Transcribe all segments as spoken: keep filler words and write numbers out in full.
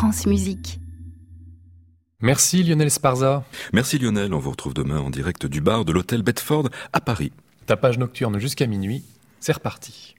France Musique. Merci Lionel Sparza. Merci Lionel, on vous retrouve demain en direct du bar de l'hôtel Bedford à Paris. Tapage nocturne jusqu'à minuit, c'est reparti.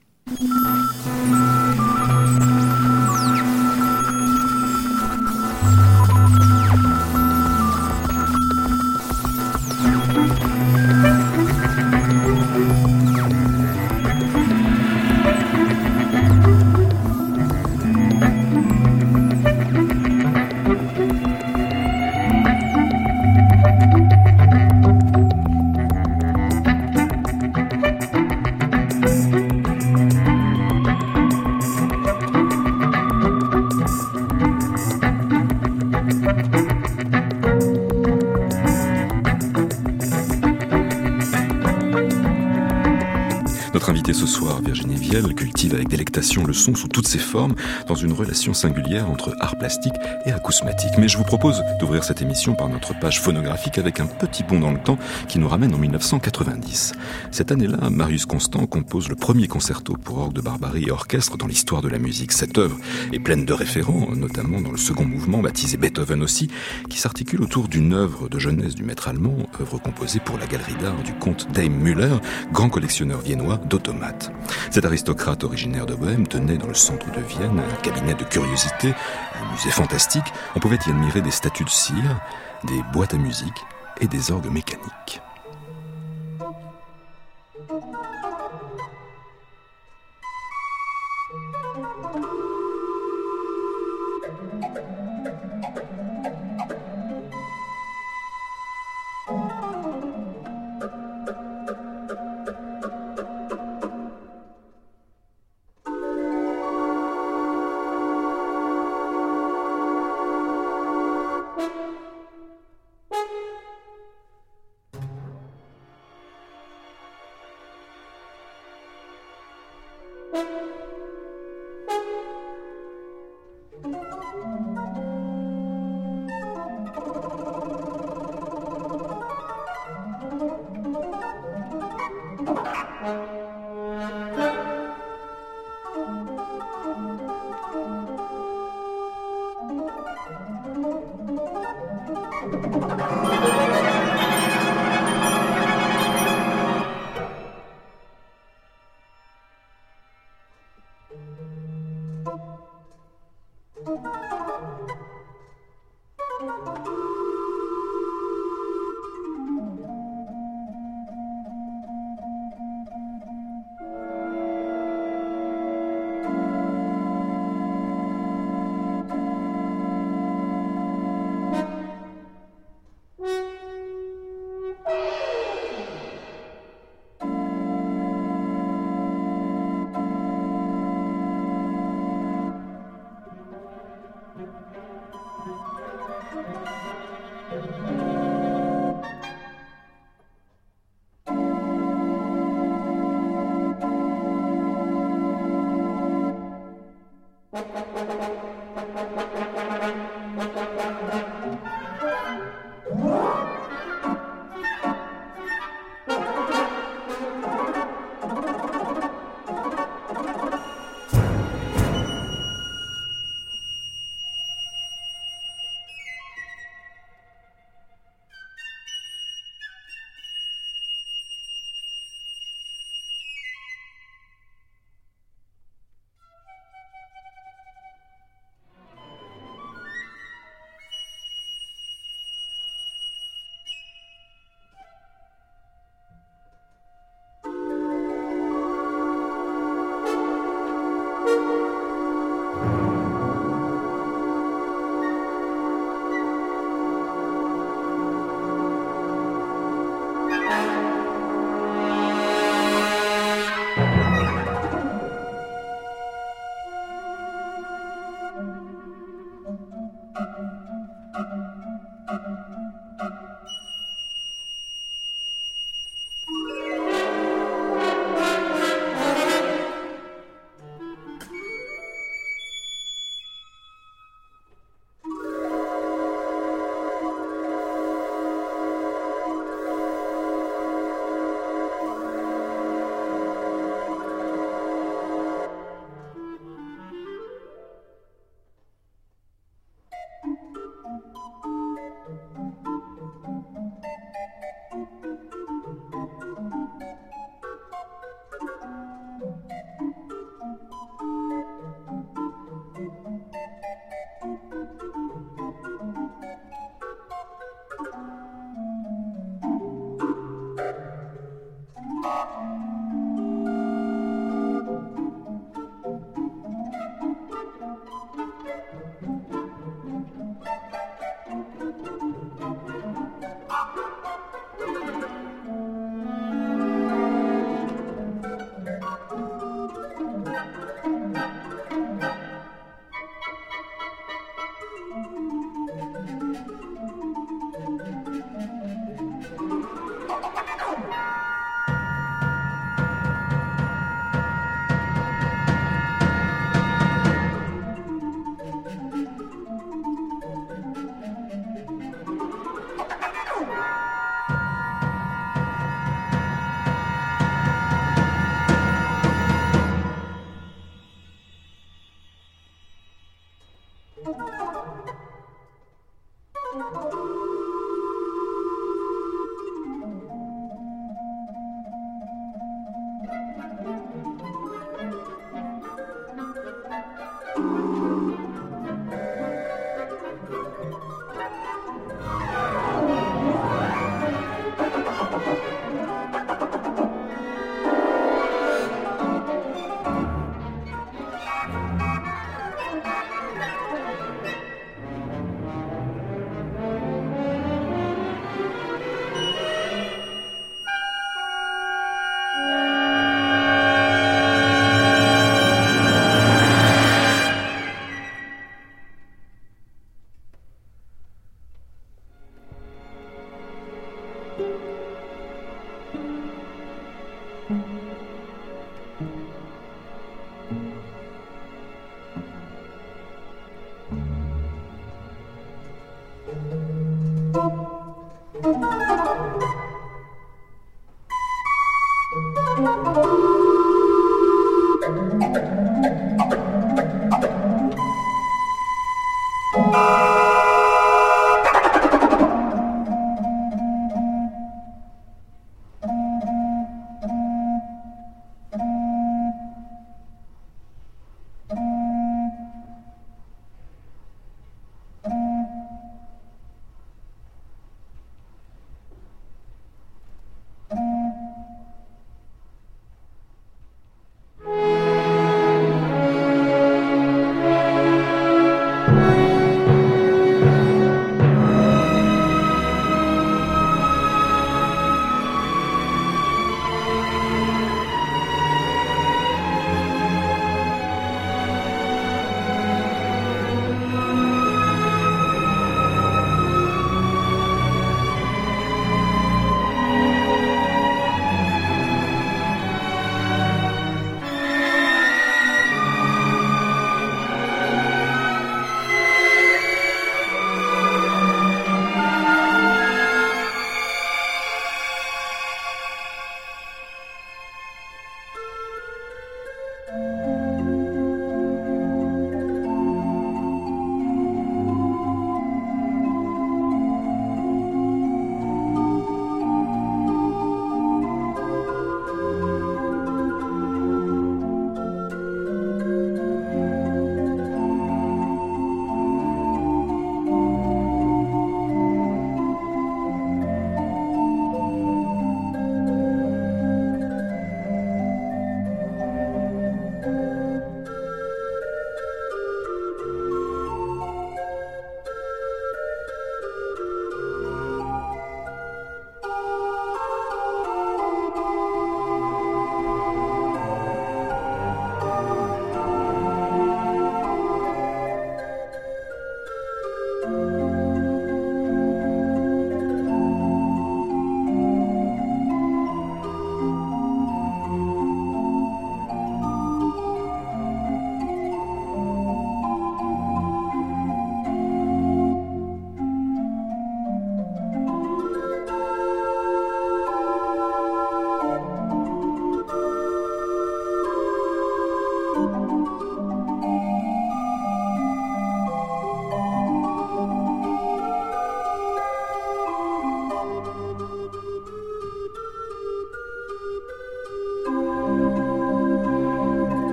Notre invitée ce soir, Virginie Viel, cultive avec délectation le son sous toutes ses formes, dans une relation singulière entre art plastique et acousmatique. Mais je vous propose d'ouvrir cette émission par notre page phonographique avec un petit bond dans le temps qui nous ramène en mille neuf cent quatre-vingt-dix. Cette année-là, Marius Constant compose le premier concerto pour orgue de Barbarie et orchestre dans l'histoire de la musique. Cette œuvre est pleine de référents, notamment dans le second mouvement, baptisé Beethoven aussi, qui s'articule autour d'une œuvre de jeunesse du maître allemand, œuvre composée pour la galerie d'art du comte Daim Müller, grand collectionneur viennois d'automates. Cet aristocrate originaire de Bohême tenait dans le centre de Vienne un cabinet de curiosités, un musée fantastique. On pouvait y admirer des statues de cire, des boîtes à musique et des orgues mécaniques.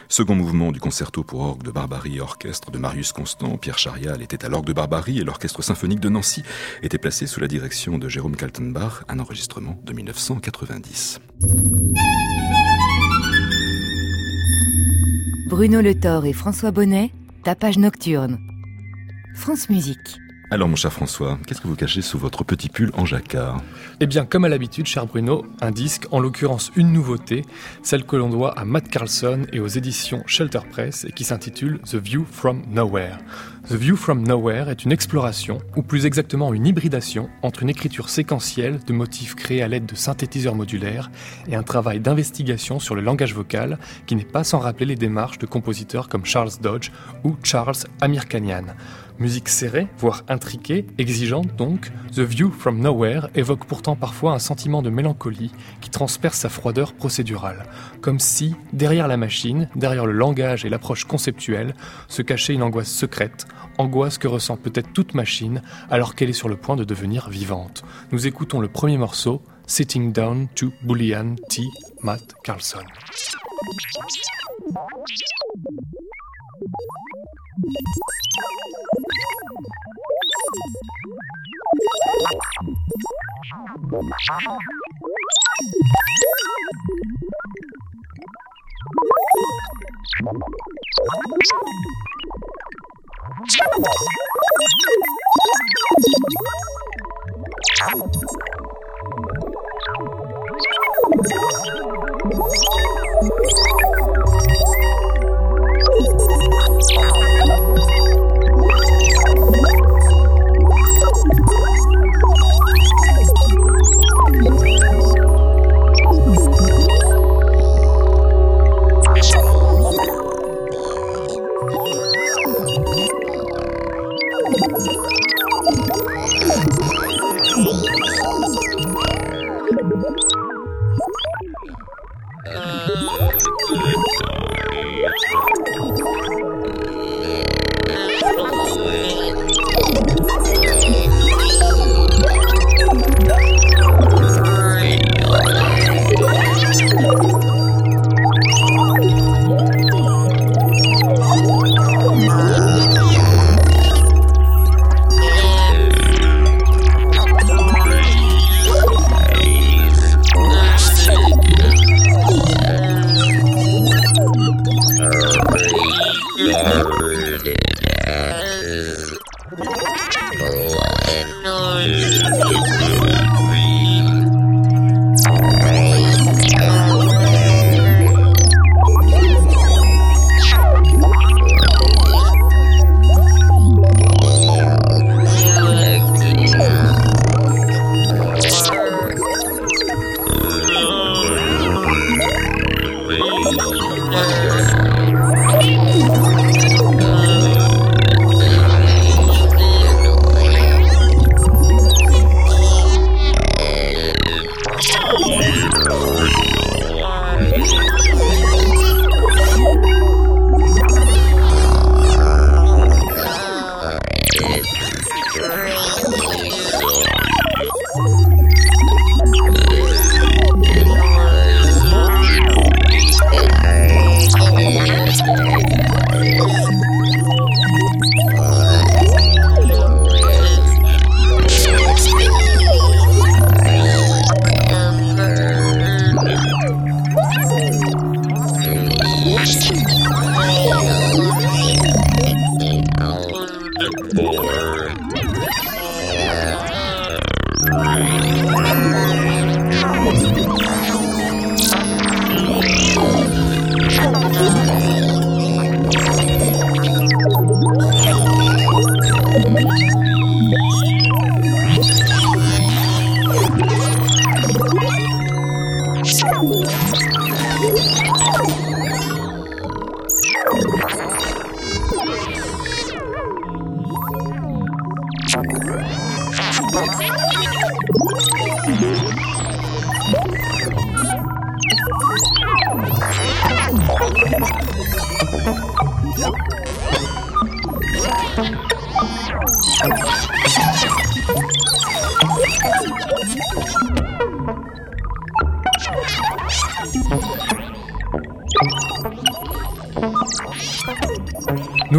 Second mouvement du concerto pour orgue de Barbarie et orchestre de Marius Constant. Pierre Charial était à l'orgue de Barbarie et l'orchestre symphonique de Nancy était placé sous la direction de Jérôme Kaltenbach, un enregistrement de mille neuf cent quatre-vingt-dix. Bruno Le Thor et François Bonnet, Tapage nocturne. France Musique. Alors mon cher François, qu'est-ce que vous cachez sous votre petit pull en jacquard ? Eh bien, comme à l'habitude, cher Bruno, un disque, en l'occurrence une nouveauté, celle que l'on doit à Matt Carlson et aux éditions Shelter Press et qui s'intitule The View from Nowhere. The View from Nowhere est une exploration, ou plus exactement une hybridation, entre une écriture séquentielle de motifs créés à l'aide de synthétiseurs modulaires et un travail d'investigation sur le langage vocal qui n'est pas sans rappeler les démarches de compositeurs comme Charles Dodge ou Charles Amirkanian. Musique serrée, voire intriquée, exigeante donc, The View from Nowhere évoque pourtant parfois un sentiment de mélancolie qui transperce sa froideur procédurale. Comme si, derrière la machine, derrière le langage et l'approche conceptuelle, se cachait une angoisse secrète, angoisse que ressent peut-être toute machine alors qu'elle est sur le point de devenir vivante. Nous écoutons le premier morceau, Sitting Down to Boolean T. Matt Carlson.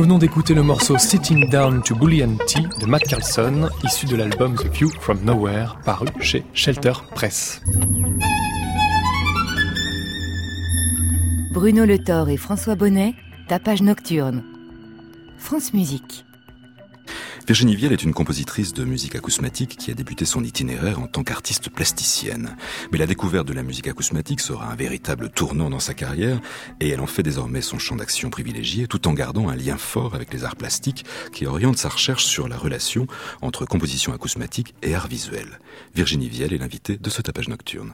Nous venons d'écouter le morceau Sitting Down to Bullion Tea de Matt Carlson, issu de l'album The View from Nowhere, paru chez Shelter Press. Bruno Le Thor et François Bonnet, Tapage nocturne. France Musique. Virginie Vielle est une compositrice de musique acousmatique qui a débuté son itinéraire en tant qu'artiste plasticienne. Mais la découverte de la musique acousmatique sera un véritable tournant dans sa carrière et elle en fait désormais son champ d'action privilégié tout en gardant un lien fort avec les arts plastiques qui orientent sa recherche sur la relation entre composition acousmatique et art visuel. Virginie Vielle est l'invitée de ce Tapage nocturne.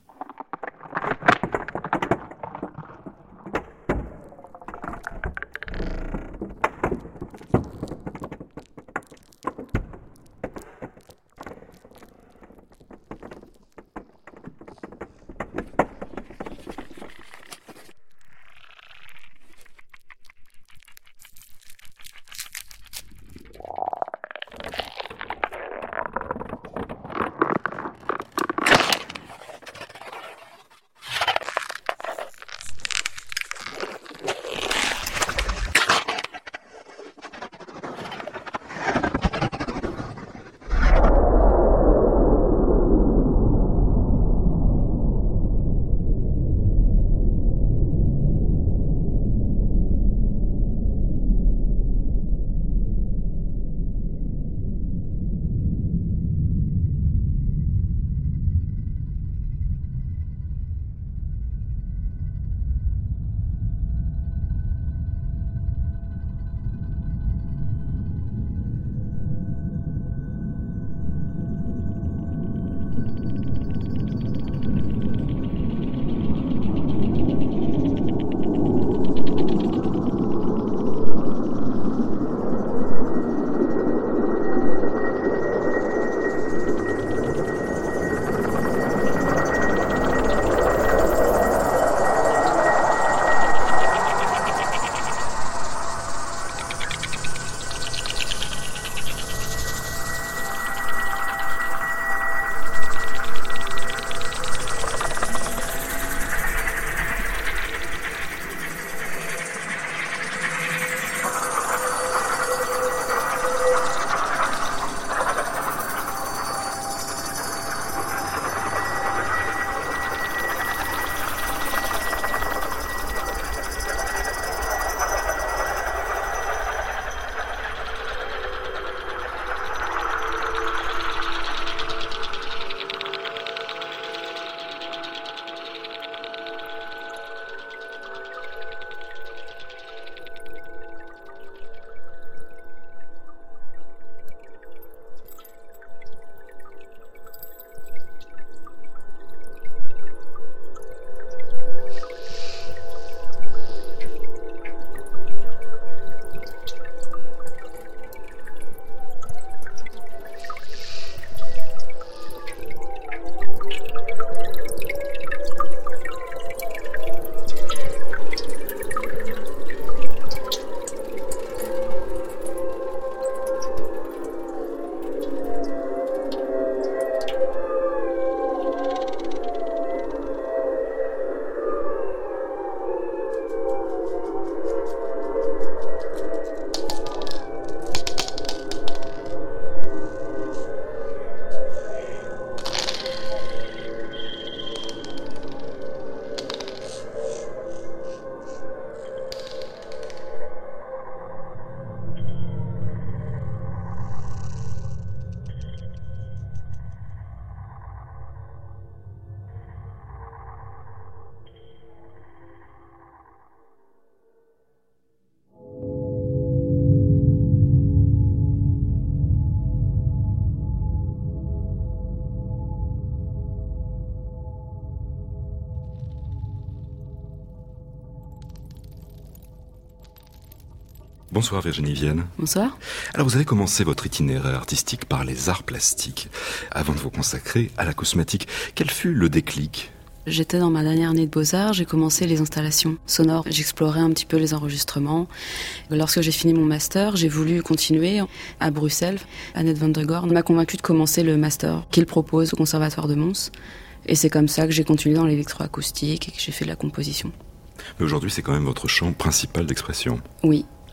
Bonsoir Virginie Vielle. Bonsoir. Alors vous avez commencé votre itinéraire artistique par les arts plastiques, avant de vous consacrer à la cosmétique. Quel fut le déclic ? J'étais dans ma dernière année de Beaux-Arts, j'ai commencé les installations sonores. J'explorais un petit peu les enregistrements. Lorsque j'ai fini mon master, j'ai voulu continuer à Bruxelles. Annette van der Gorn m'a convaincue de commencer le master qu'il propose au Conservatoire de Mons. Et c'est comme ça que j'ai continué dans l'électroacoustique et que j'ai fait de la composition. Mais aujourd'hui, c'est quand même votre champ principal d'expression. Oui.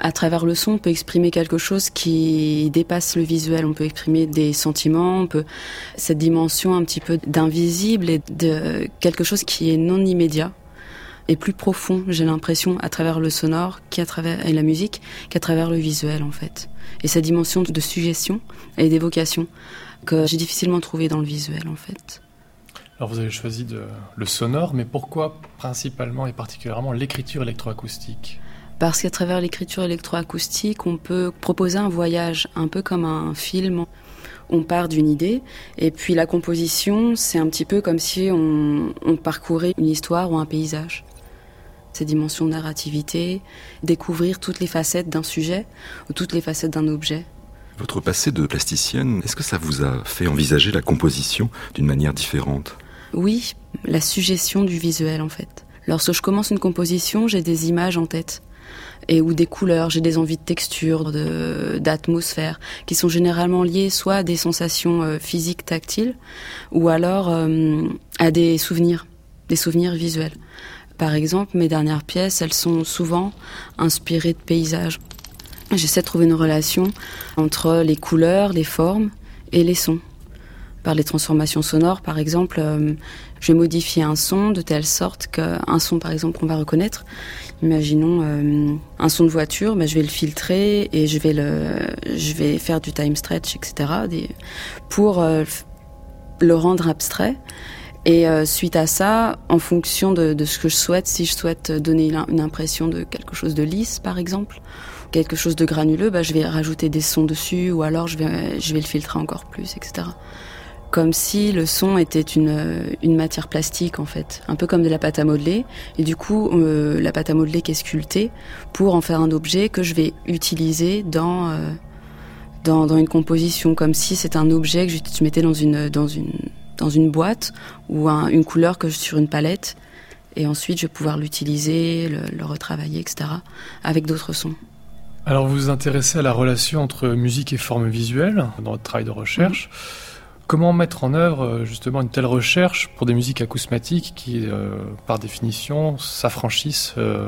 À travers le son, on peut exprimer quelque chose qui dépasse le visuel. On peut exprimer des sentiments, on peut cette dimension un petit peu d'invisible et de quelque chose qui est non immédiat et plus profond, j'ai l'impression, à travers le sonore qu'à travers et la musique, qu'à travers le visuel en fait. Et cette dimension de suggestion et d'évocation que j'ai difficilement trouvée dans le visuel en fait. Alors vous avez choisi de, le sonore, mais pourquoi principalement et particulièrement l'écriture électroacoustique ? Parce qu'à travers l'écriture électroacoustique, on peut proposer un voyage, un peu comme un film. On part d'une idée, et puis la composition, c'est un petit peu comme si on, on parcourait une histoire ou un paysage. Ces dimensions de narrativité, découvrir toutes les facettes d'un sujet ou toutes les facettes d'un objet. Votre passé de plasticienne, est-ce que ça vous a fait envisager la composition d'une manière différente ? Oui, la suggestion du visuel en fait. Lorsque je commence une composition, j'ai des images en tête. Et ou des couleurs, j'ai des envies de texture, de, d'atmosphère, qui sont généralement liées soit à des sensations euh, physiques tactiles, ou alors euh, à des souvenirs, des souvenirs visuels. Par exemple, mes dernières pièces, elles sont souvent inspirées de paysages. J'essaie de trouver une relation entre les couleurs, les formes et les sons. Par les transformations sonores, par exemple, euh, je vais modifier un son de telle sorte qu'un son, par exemple, qu'on va reconnaître, imaginons euh, un son de voiture, ben, je vais le filtrer et je vais, le, je vais faire du time stretch, et cetera, des, pour euh, le rendre abstrait. Et euh, suite à ça, en fonction de, de ce que je souhaite, si je souhaite donner une impression de quelque chose de lisse, par exemple, quelque chose de granuleux, ben, je vais rajouter des sons dessus ou alors je vais, je vais le filtrer encore plus, et cetera. Comme si le son était une, une matière plastique en fait, un peu comme de la pâte à modeler. Et du coup, euh, la pâte à modeler qui est sculptée pour en faire un objet que je vais utiliser dans, euh, dans, dans une composition, comme si c'était un objet que je, je mettais dans une, dans une, dans une boîte ou un, une couleur que je, sur une palette. Et ensuite, je vais pouvoir l'utiliser, le, le retravailler, et cetera avec d'autres sons. Alors vous vous intéressez à la relation entre musique et forme visuelle dans votre travail de recherche. Mmh. Comment mettre en œuvre justement une telle recherche pour des musiques acousmatiques qui, euh, par définition, s'affranchissent euh,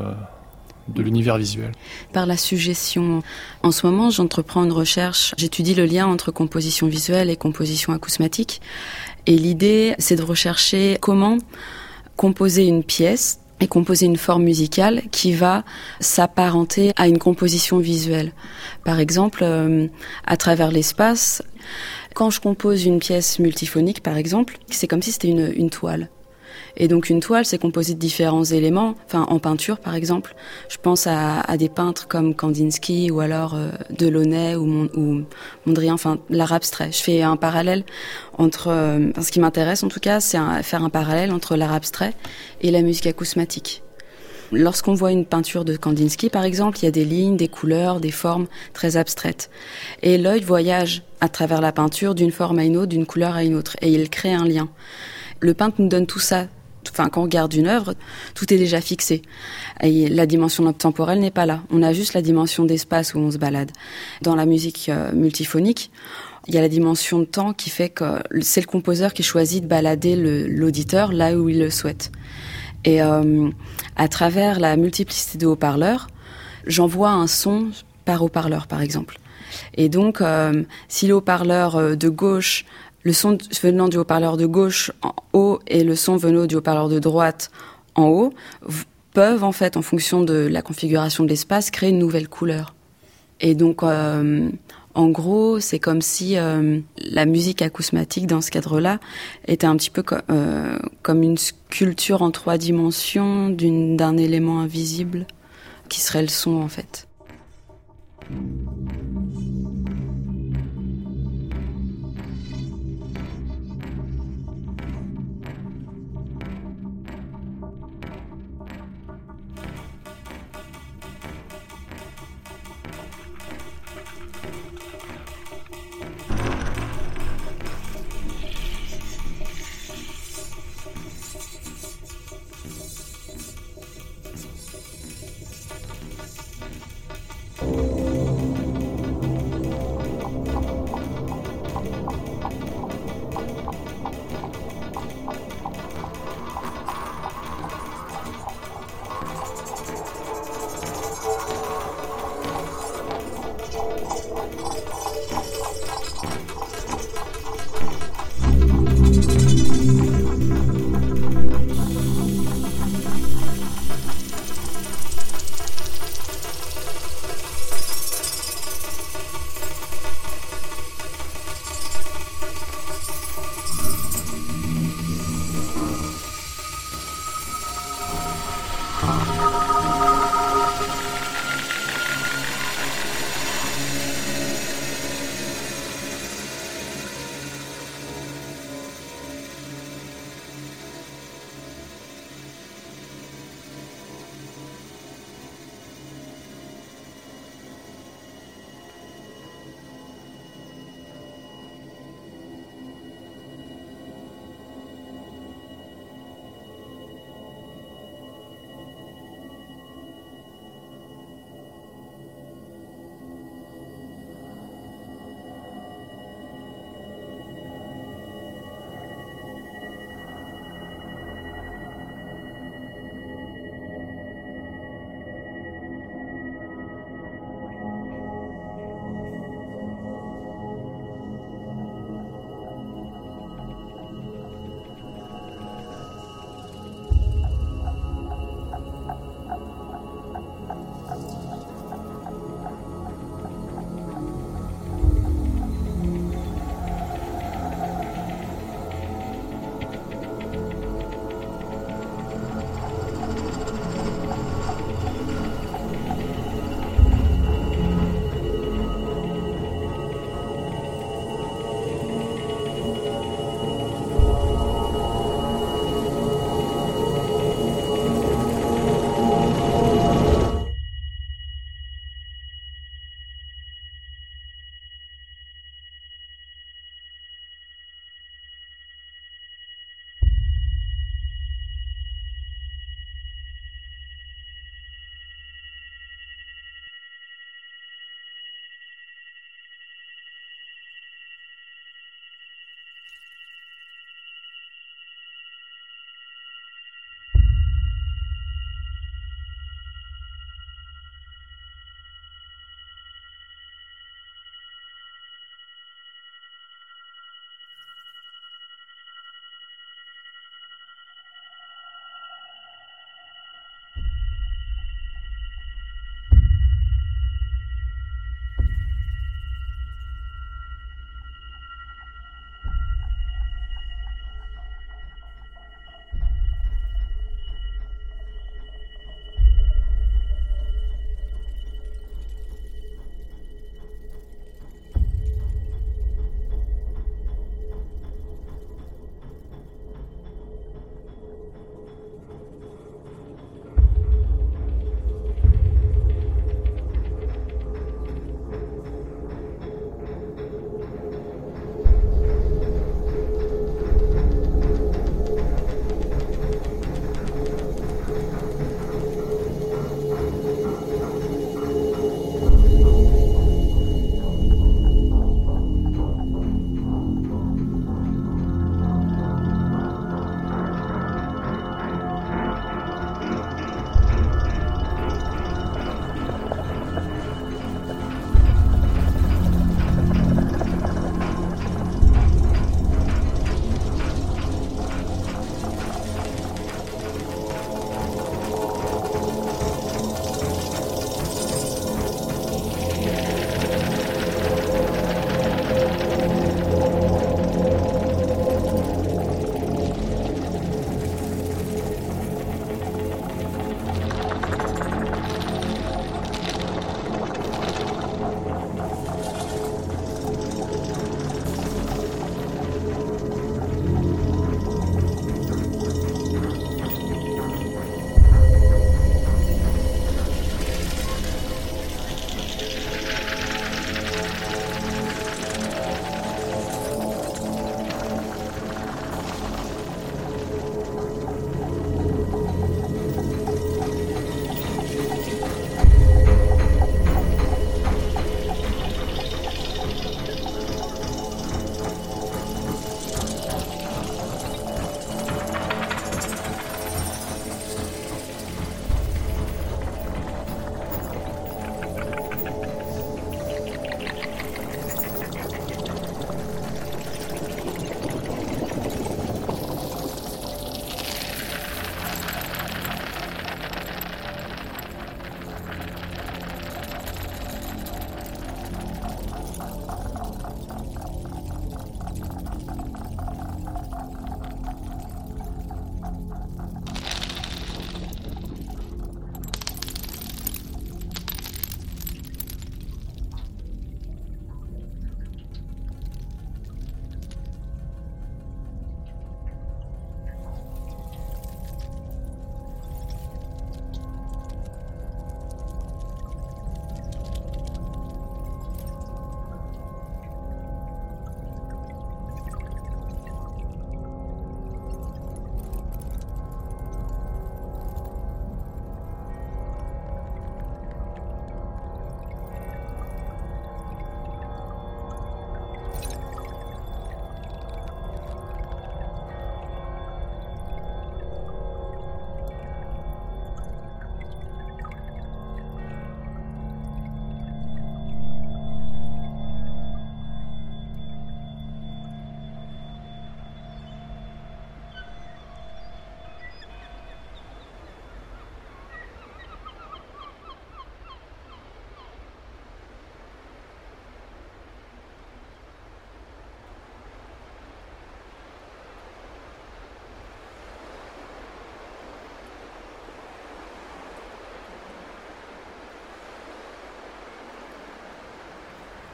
de l'univers visuel ? Par la suggestion. En ce moment, j'entreprends une recherche. J'étudie le lien entre composition visuelle et composition acousmatique. Et l'idée, c'est de rechercher comment composer une pièce et composer une forme musicale qui va s'apparenter à une composition visuelle. Par exemple, euh, à travers l'espace. Quand je compose une pièce multiphonique, par exemple, c'est comme si c'était une, une toile. Et donc une toile, c'est composé de différents éléments. Enfin, en peinture, par exemple, je pense à, à des peintres comme Kandinsky ou alors euh, Delaunay ou, Mon, ou Mondrian, enfin l'art abstrait. Je fais un parallèle entre... Euh, ce qui m'intéresse, en tout cas, c'est un, faire un parallèle entre l'art abstrait et la musique acousmatique. Lorsqu'on voit une peinture de Kandinsky, par exemple, il y a des lignes, des couleurs, des formes très abstraites. Et l'œil voyage à travers la peinture d'une forme à une autre, d'une couleur à une autre. Et il crée un lien. Le peintre nous donne tout ça. Enfin, quand on regarde une œuvre, tout est déjà fixé. Et la dimension temporelle n'est pas là. On a juste la dimension d'espace où on se balade. Dans la musique euh, multiphonique, il y a la dimension de temps qui fait que c'est le compositeur qui choisit de balader le, l'auditeur là où il le souhaite. Et euh, à travers la multiplicité de haut-parleurs, j'envoie un son par haut-parleur, par exemple. Et donc, euh, si le haut-parleur de gauche, le son venant du haut-parleur de gauche en haut et le son venant du haut-parleur de droite en haut, peuvent, en fait, en fonction de la configuration de l'espace, créer une nouvelle couleur. Et donc, euh, en gros, c'est comme si euh, la musique acousmatique, dans ce cadre-là, était un petit peu co- euh, comme une sculpture en trois dimensions d'une, d'un élément invisible, qui serait le son, en fait.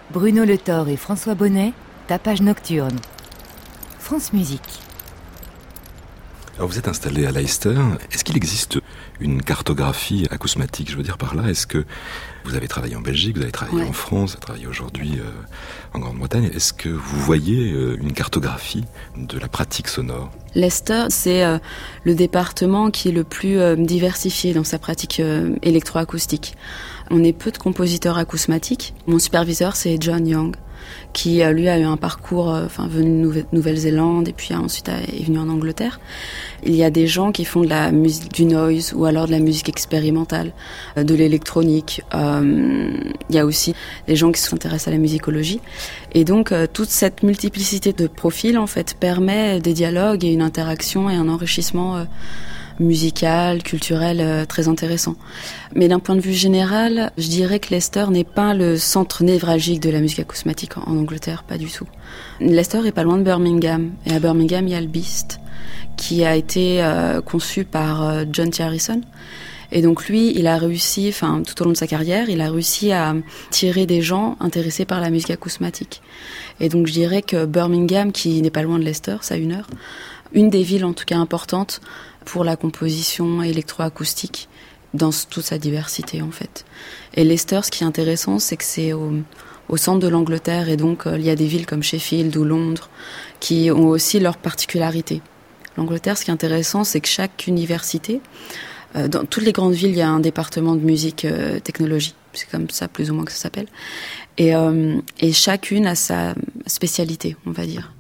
Bruno Le Thor et François Bonnet, Tapage nocturne. France Musique. Alors vous êtes installé à Leicester. Est-ce qu'il existe une cartographie acousmatique? Je veux dire par là, est-ce que vous avez travaillé en Belgique, vous avez travaillé ouais. en France, vous avez travaillé aujourd'hui euh, en Grande-Bretagne. Est-ce que vous voyez euh, une cartographie de la pratique sonore? Leicester, c'est euh, le département qui est le plus euh, diversifié dans sa pratique euh, électroacoustique. On est peu de compositeurs acousmatiques. Mon superviseur, c'est John Young, qui lui a eu un parcours, euh, enfin venu de Nouvelle-Zélande et puis ensuite est venu en Angleterre. Il y a des gens qui font de la musique du noise ou alors de la musique expérimentale, euh, de l'électronique. Euh, il y a aussi des gens qui s'intéressent à la musicologie. Et donc euh, toute cette multiplicité de profils en fait permet des dialogues et une interaction et un enrichissement euh, musical, culturel euh, très intéressant. Mais d'un point de vue général, je dirais que Leicester n'est pas le centre névralgique de la musique acousmatique en, en Angleterre, pas du tout. Leicester est pas loin de Birmingham, et à Birmingham, il y a le Beast, qui a été euh, conçu par euh, John T. Harrison. Et donc lui, il a réussi, enfin tout au long de sa carrière, il a réussi à tirer des gens intéressés par la musique acousmatique. Et donc je dirais que Birmingham, qui n'est pas loin de Leicester, c'est à une heure, une des villes en tout cas importantes pour la composition électroacoustique dans toute sa diversité en fait. Et Leicester, ce qui est intéressant, c'est que c'est au, au centre de l'Angleterre et donc euh, il y a des villes comme Sheffield ou Londres qui ont aussi leurs particularités. L'Angleterre, ce qui est intéressant, c'est que chaque université, euh, dans toutes les grandes villes, il y a un département de musique euh, technologie. C'est comme ça plus ou moins que ça s'appelle. Et, euh, et chacune a sa spécialité, on va dire.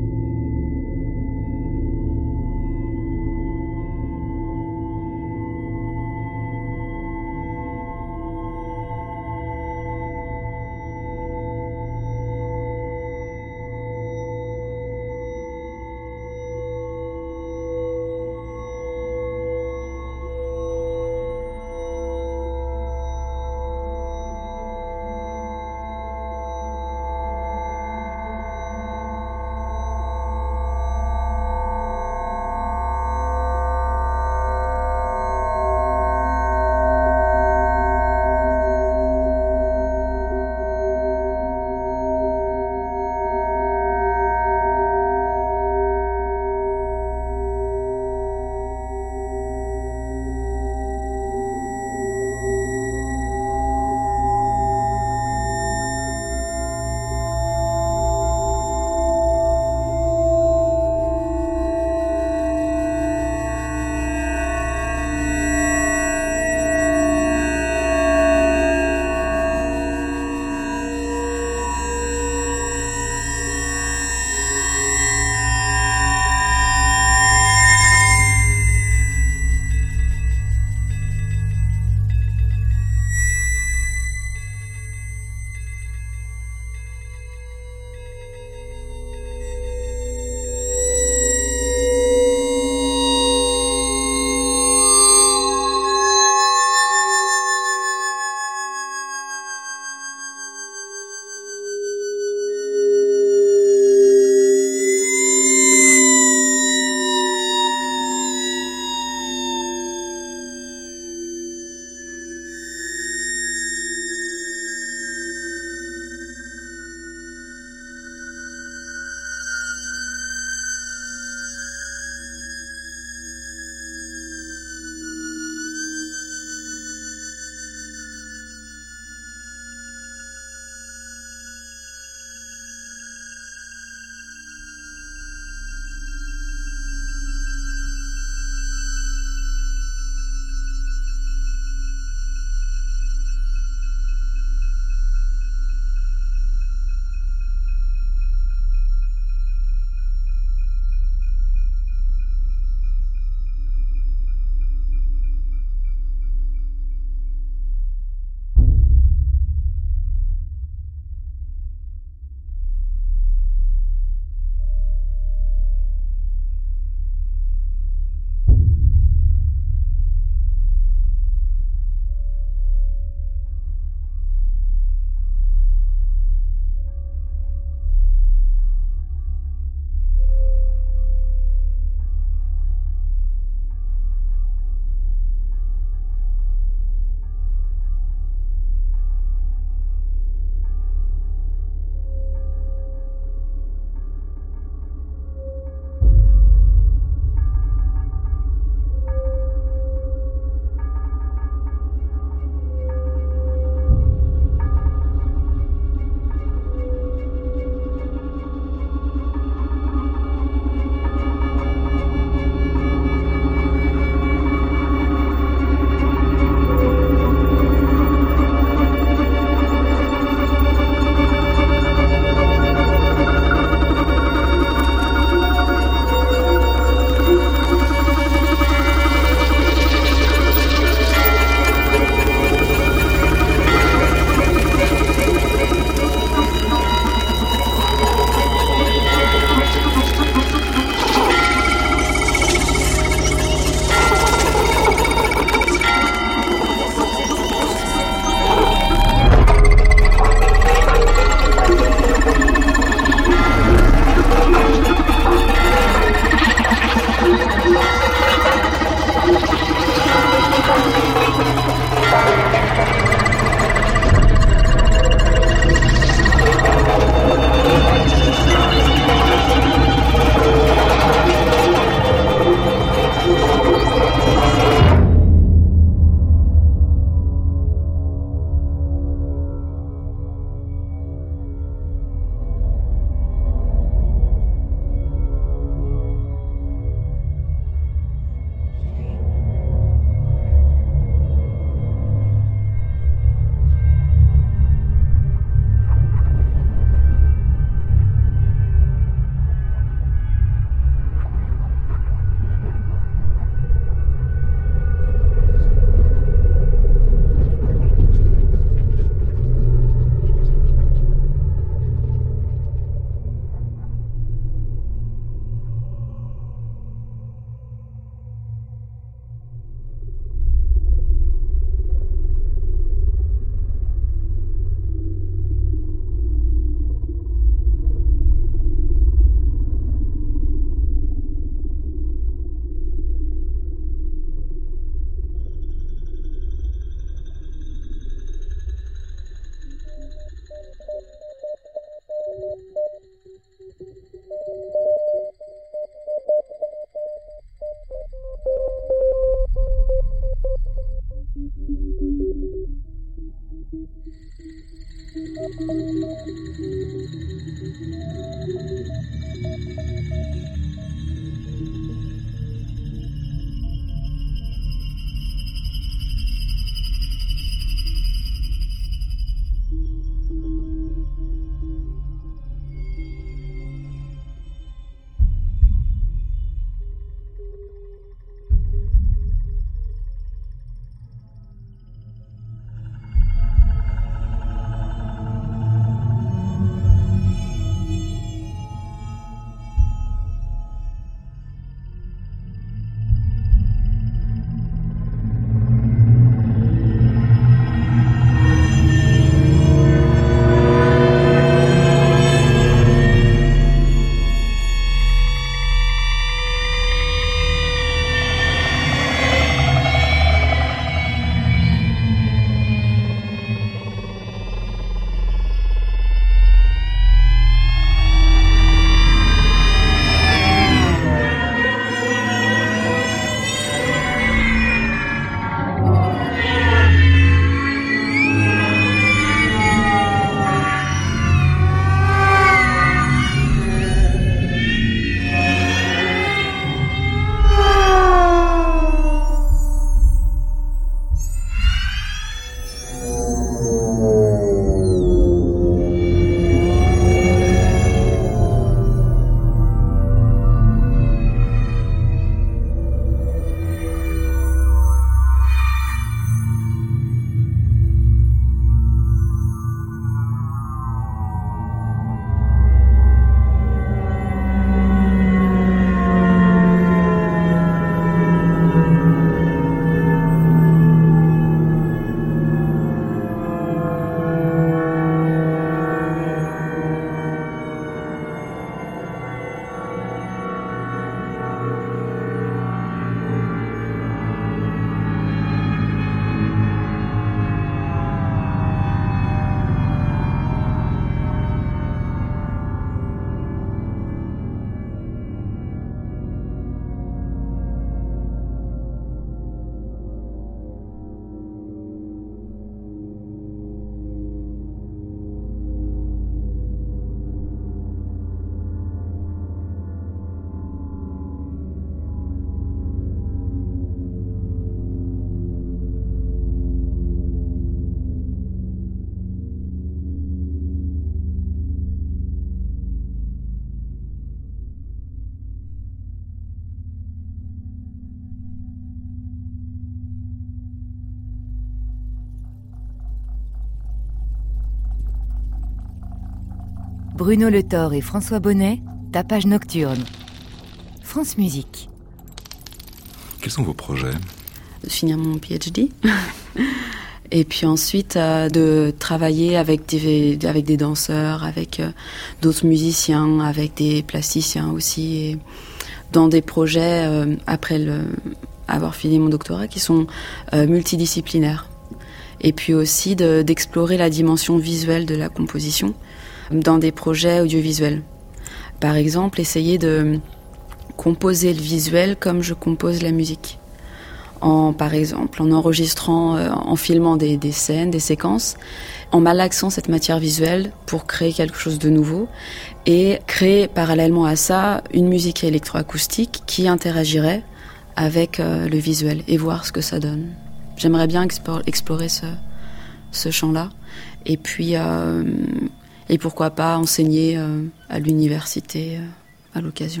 Bruno Le Thor et François Bonnet, Tapage nocturne. France Musique. Quels sont vos projets ? De finir mon P H D. Et puis ensuite, euh, de travailler avec des, avec des danseurs, avec euh, d'autres musiciens, avec des plasticiens aussi, et dans des projets, euh, après le, avoir fini mon doctorat, qui sont euh, multidisciplinaires. Et puis aussi de, d'explorer la dimension visuelle de la composition dans des projets audiovisuels. Par exemple, essayer de composer le visuel comme je compose la musique. En, par exemple, en enregistrant, euh, en filmant des, des scènes, des séquences, en malaxant cette matière visuelle pour créer quelque chose de nouveau et créer parallèlement à ça une musique électroacoustique qui interagirait avec euh, le visuel et voir ce que ça donne. J'aimerais bien explore, explorer ce, ce champ-là et puis euh, et pourquoi pas enseigner euh, à l'université euh, à l'occasion.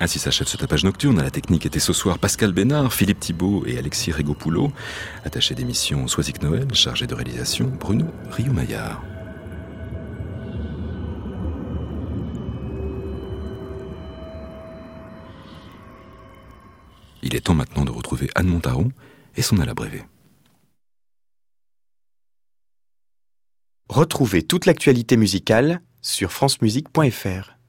Ainsi s'achève ce tapage nocturne. À la technique était ce soir Pascal Bénard, Philippe Thibault et Alexis Rigopoulou. Attaché d'émission Soisic Noël, chargé de réalisation Bruno Rio-Maillard. Il est temps maintenant de retrouver Anne Montaron et son Alla Breve. Retrouvez toute l'actualité musicale sur francemusique point f r.